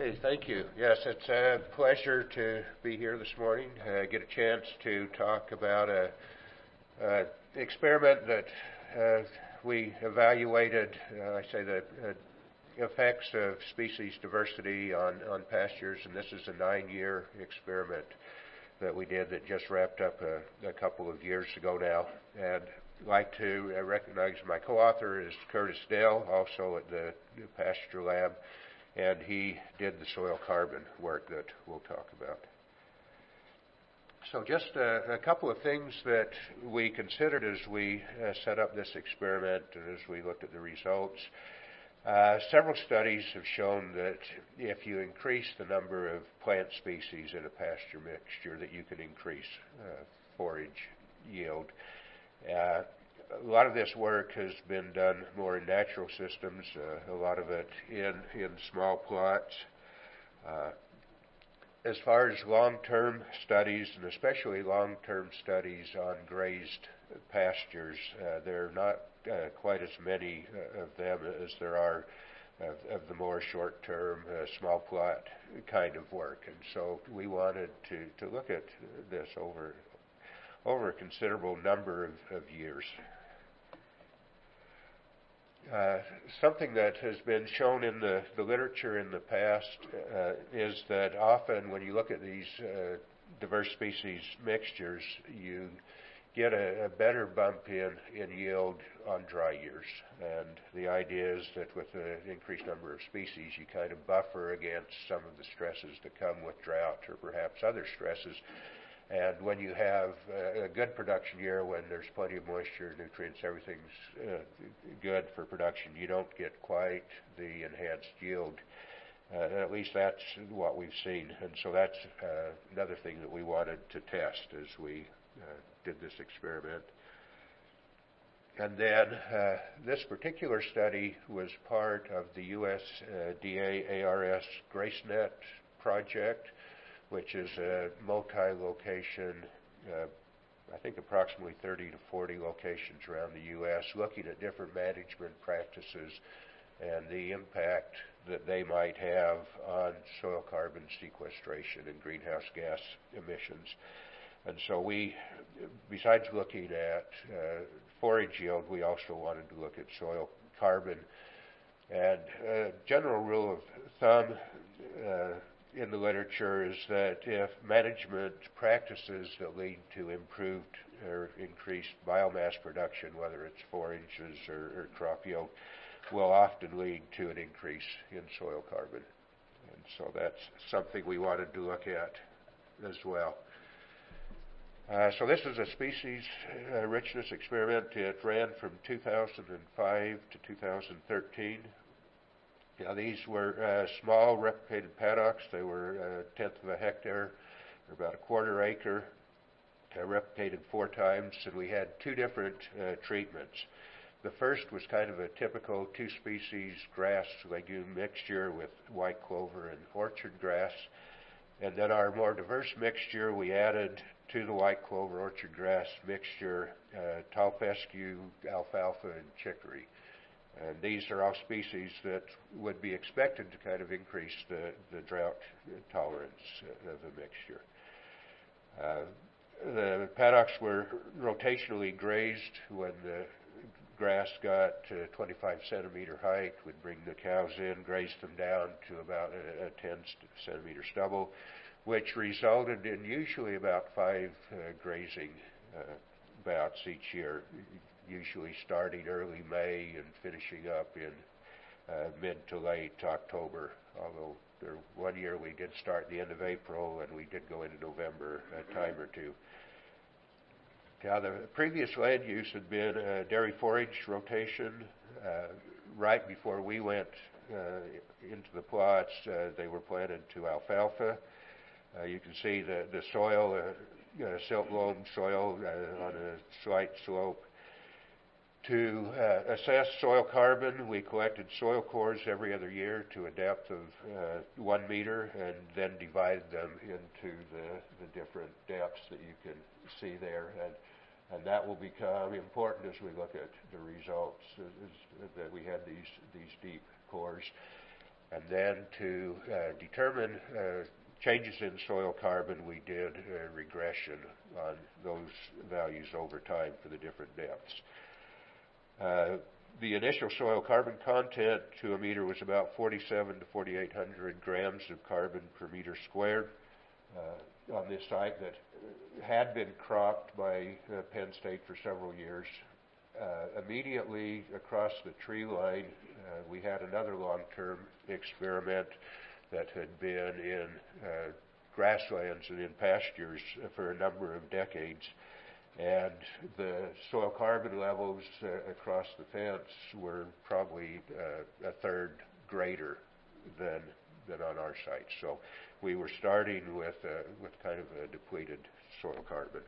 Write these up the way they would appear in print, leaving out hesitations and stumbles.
Hey, thank you. Yes, it's a pleasure to be here this morning. Get a chance to talk about a experiment that we evaluated. I say the effects of species diversity on pastures, and this is a 9-year experiment that we did that just wrapped up a couple of years ago now. And I'd like to recognize my co-author is Curtis Dell, also at the Pasture Lab, and he did the soil carbon work that we'll talk about. So just a couple of things that we considered as we set up this experiment and as we looked at the results. Several studies have shown that if you increase the number of plant species in a pasture mixture, that you can increase forage yield. A lot of this work has been done more in natural systems, a lot of it in small plots. As far as long-term studies, and especially long-term studies on grazed pastures, there are not quite as many of them as there are of the more short-term, small plot kind of work. And so we wanted to look at this over a considerable number of years. Something that has been shown in the literature in the past is that often when you look at these diverse species mixtures, you get a better bump in yield on dry years. And the idea is that with the increased number of species, you kind of buffer against some of the stresses that come with drought or perhaps other stresses. And when you have a good production year, when there's plenty of moisture, nutrients, everything's good for production, you don't get quite the enhanced yield. At least that's what we've seen. And so that's another thing that we wanted to test as we did this experiment. And then this particular study was part of the USDA ARS GraceNet project, which is a multi-location, I think approximately 30 to 40 locations around the U.S., looking at different management practices and the impact that they might have on soil carbon sequestration and greenhouse gas emissions. And so we, besides looking at forage yield, we also wanted to look at soil carbon. And a general rule of thumb in the literature is that if management practices that lead to improved or increased biomass production, whether it's forages or crop yield, will often lead to an increase in soil carbon. And so that's something we wanted to look at as well. So this is a species richness experiment. It ran from 2005 to 2013. Now, these were small replicated paddocks. They were a tenth of a hectare, or about a quarter acre, replicated 4 times, and we had 2 different treatments. The first was kind of a typical 2-species grass-legume mixture with white clover and orchard grass. And then our more diverse mixture, we added to the white clover orchard grass mixture tall fescue, alfalfa, and chicory. And these are all species that would be expected to kind of increase the drought tolerance of the mixture. The paddocks were rotationally grazed. When the grass got to 25 centimeter height, we'd bring the cows in, graze them down to about a 10 centimeter stubble, which resulted in usually about 5 grazing bouts each year, usually starting early May and finishing up in mid to late October, although one year we did start the end of April and we did go into November a time or two. Now, the previous land use had been a dairy forage rotation. Right before we went into the plots, they were planted to alfalfa. You can see the soil, silt loam soil on a slight slope. To assess soil carbon, we collected soil cores every other year to a depth of 1 meter and then divided them into the different depths that you can see there. And that will become important as we look at the results, is that we had these deep cores. And then to determine changes in soil carbon, we did a regression on those values over time for the different depths. The initial soil carbon content to a meter was about 47 to 4,800 grams of carbon per meter squared on this site that had been cropped by Penn State for several years. Immediately across the tree line, we had another long-term experiment that had been in grasslands and in pastures for a number of decades. And the soil carbon levels across the fence were probably a third greater than on our site. So we were starting with kind of a depleted soil carbon.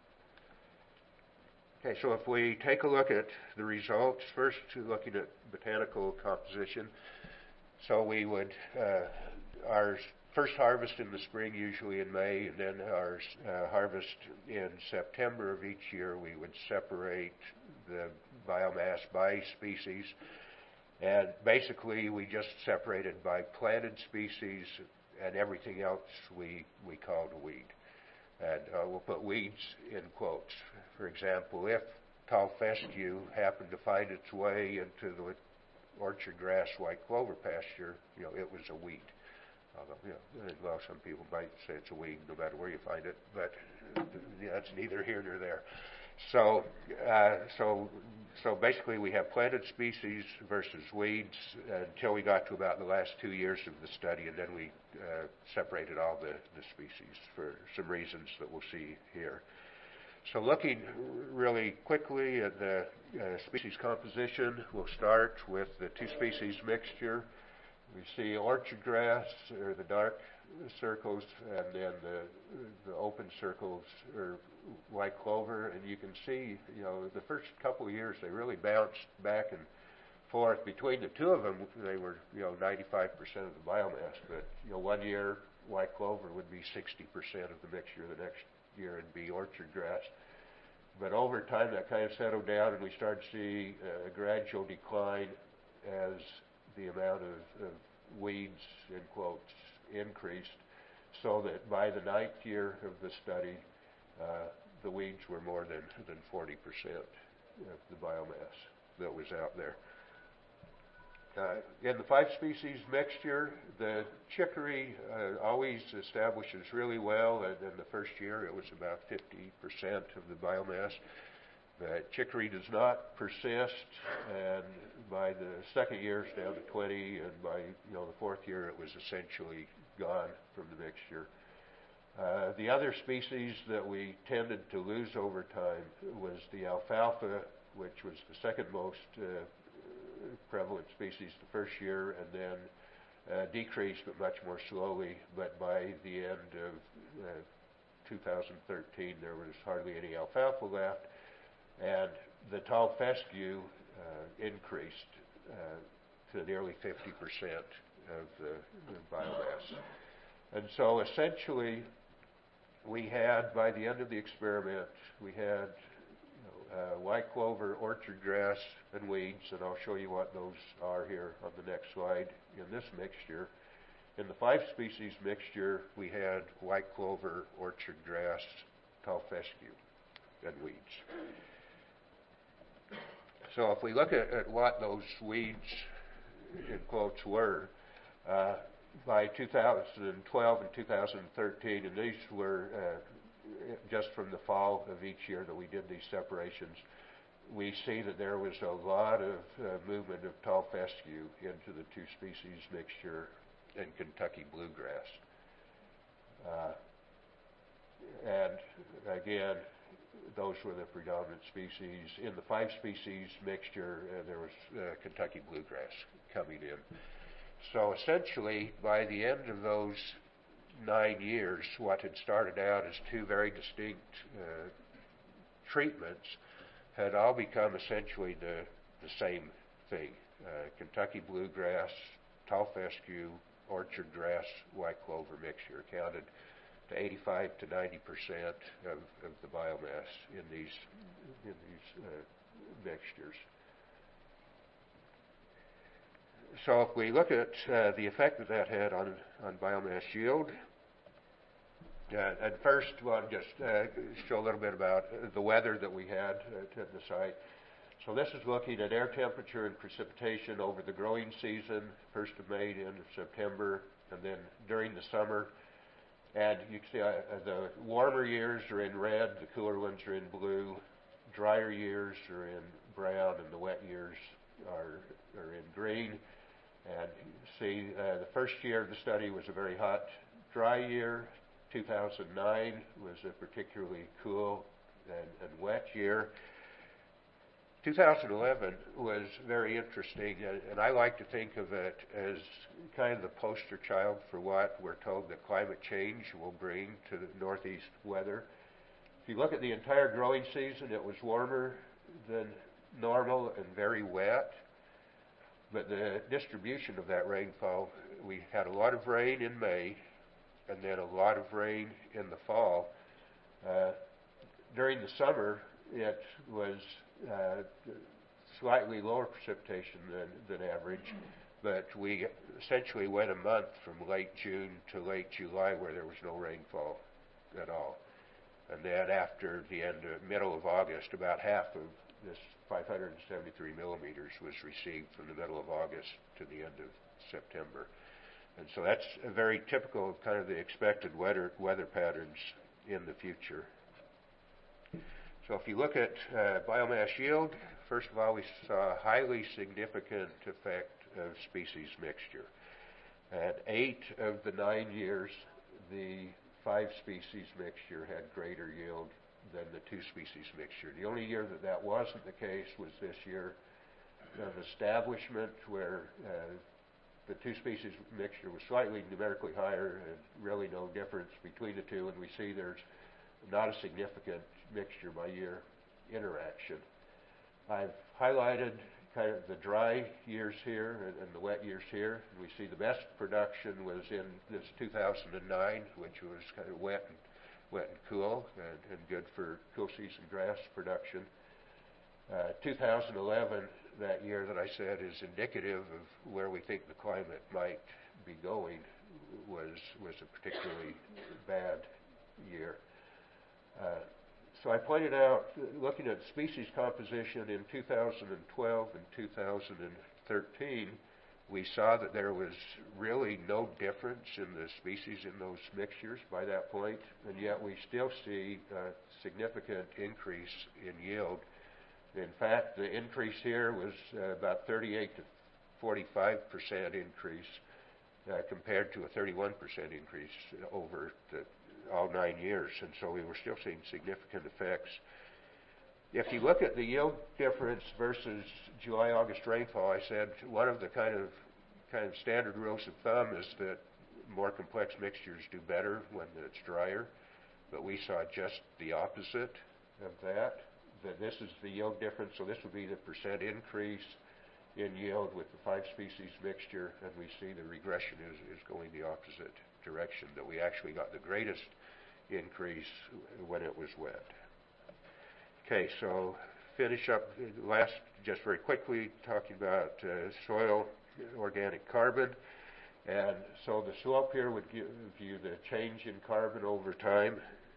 Okay, so if we take a look at the results, first looking at botanical composition. So we would, our first harvest in the spring, usually in May, and then our harvest in September of each year, we would separate the biomass by species. And basically, we just separated by planted species, and everything else we called a weed. And we'll put weeds in quotes. For example, if tall fescue happened to find its way into the orchard grass white clover pasture, it was a weed. Well, some people might say it's a weed no matter where you find it, but that's neither here nor there. So basically we have planted species versus weeds until we got to about the last 2 years of the study, and then we separated all the species for some reasons that we'll see here. So looking really quickly at the species composition, we'll start with the two species mixture. We see orchard grass, or the dark circles, and then the open circles are white clover. And you can see, the first couple of years they really bounced back and forth. Between the two of them, they were, 95% of the biomass. But, 1 year white clover would be 60% of the mixture. The next year it'd be orchard grass. But over time that kind of settled down, and we started to see a gradual decline as the amount of weeds, in quotes, increased, so that by the 9th year of the study, the weeds were more than 40% of the biomass that was out there. In the 5-species mixture, the chicory always establishes really well, and in the first year it was about 50% of the biomass. The chicory does not persist, and by the second year it's down to 20, and by the 4th year it was essentially gone from the mixture. The other species that we tended to lose over time was the alfalfa, which was the second most prevalent species the first year, and then decreased, but much more slowly. But by the end of 2013, there was hardly any alfalfa left, and the tall fescue increased to nearly 50% of the biomass. And so essentially, we had, by the end of the experiment, we had white clover, orchard grass, and weeds, and I'll show you what those are here on the next slide in this mixture. In the 5-species mixture, we had white clover, orchard grass, tall fescue, and weeds. So if we look at what those weeds, in quotes, were, by 2012 and 2013, and these were just from the fall of each year that we did these separations, we see that there was a lot of movement of tall fescue into the 2-species mixture and Kentucky bluegrass. And again, those were the predominant species. In the 5-species mixture, there was Kentucky bluegrass coming in. So essentially, by the end of those 9 years, what had started out as two very distinct treatments had all become essentially the same thing. Kentucky bluegrass, tall fescue, orchard grass, white clover mixture accounted to 85 to 90% of the biomass in these mixtures. So if we look at the effect that that had on biomass yield, at first, well, just show a little bit about the weather that we had at the site. So this is looking at air temperature and precipitation over the growing season, 1st of May to end of September, and then during the summer. And you can see the warmer years are in red, the cooler ones are in blue, drier years are in brown, and the wet years are in green. And you see the first year of the study was a very hot, dry year. 2009 was a particularly cool and wet year. 2011 was very interesting, and I like to think of it as kind of the poster child for what we're told that climate change will bring to the Northeast weather. If you look at the entire growing season, it was warmer than normal and very wet, but the distribution of that rainfall, we had a lot of rain in May, and then a lot of rain in the fall. During the summer, it was slightly lower precipitation than average, but we essentially went a month from late June to late July where there was no rainfall at all. And then after the middle of August, about half of this 573 millimeters was received from the middle of August to the end of September. And so that's very typical of kind of the expected weather patterns in the future. So if you look at biomass yield, first of all, we saw a highly significant effect of species mixture. At 8 of the 9 years, the 5-species mixture had greater yield than the 2-species mixture. The only year that wasn't the case was this year of establishment, where the 2-species mixture was slightly numerically higher and really no difference between the two, and we see there's not a significant mixture by year interaction. I've highlighted kind of the dry years here and the wet years here. And we see the best production was in this 2009, which was kind of wet and cool and good for cool season grass production. 2011, that year that I said is indicative of where we think the climate might be going, was a particularly bad year. So I pointed out, looking at species composition in 2012 and 2013, we saw that there was really no difference in the species in those mixtures by that point, and yet we still see a significant increase in yield. In fact, the increase here was about 38 to 45% increase compared to a 31% increase over all 9 years, and so we were still seeing significant effects. If you look at the yield difference versus July-August rainfall, I said one of the kind of standard rules of thumb is that more complex mixtures do better when it's drier, but we saw just the opposite of that this is the yield difference, so this would be the percent increase in yield with the 5-species mixture, and we see the regression is going the opposite direction, that we actually got the greatest increase when it was wet. Okay, so finish up last, just very quickly, talking about soil organic carbon. And so the slope here would give you the change in carbon over time.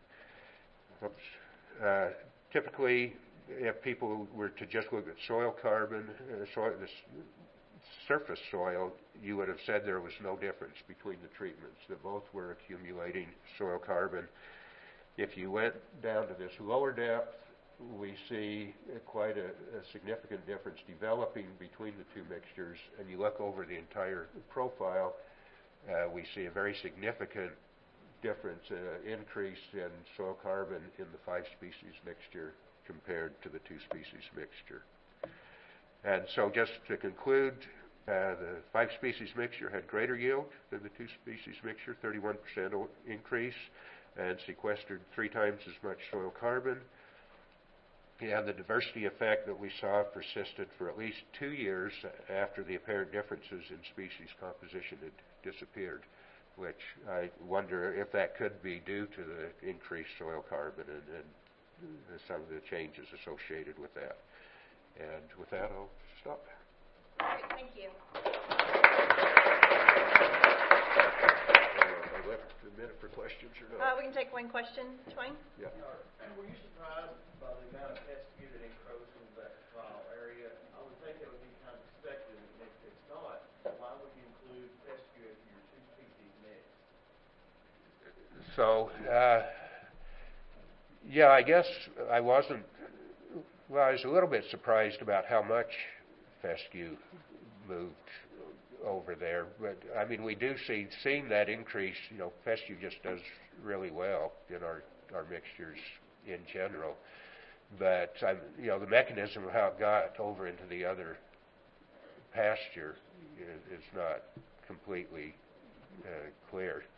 Typically, if people were to just look at soil carbon, the surface soil, you would have said there was no difference between the treatments, that both were accumulating soil carbon. If you went down to this lower depth, we see quite a significant difference developing between the two mixtures, and you look over the entire profile, we see a very significant difference, increase in soil carbon in the 5-species mixture compared to the 2-species mixture. And so just to conclude, the 5-species mixture had greater yield than the 2-species mixture, 31% increase, and sequestered 3 times as much soil carbon. And the diversity effect that we saw persisted for at least 2 years after the apparent differences in species composition had disappeared, which I wonder if that could be due to the increased soil carbon and some of the changes associated with that. And with that, I'll stop. All right, thank you. I left a minute for questions or not? We can take one question, Twain. Yeah. Were you surprised by the amount of fescue that encroached into that trial area? I would think it would be kind of expected, and if it's not, why would you include fescue as your two-species mix? So, yeah, I guess I wasn't. Well, I was a little bit surprised about how much fescue moved over there, but I mean, we do seeing that increase. You know, fescue just does really well in our mixtures in general. But you know, the mechanism of how it got over into the other pasture is not completely clear.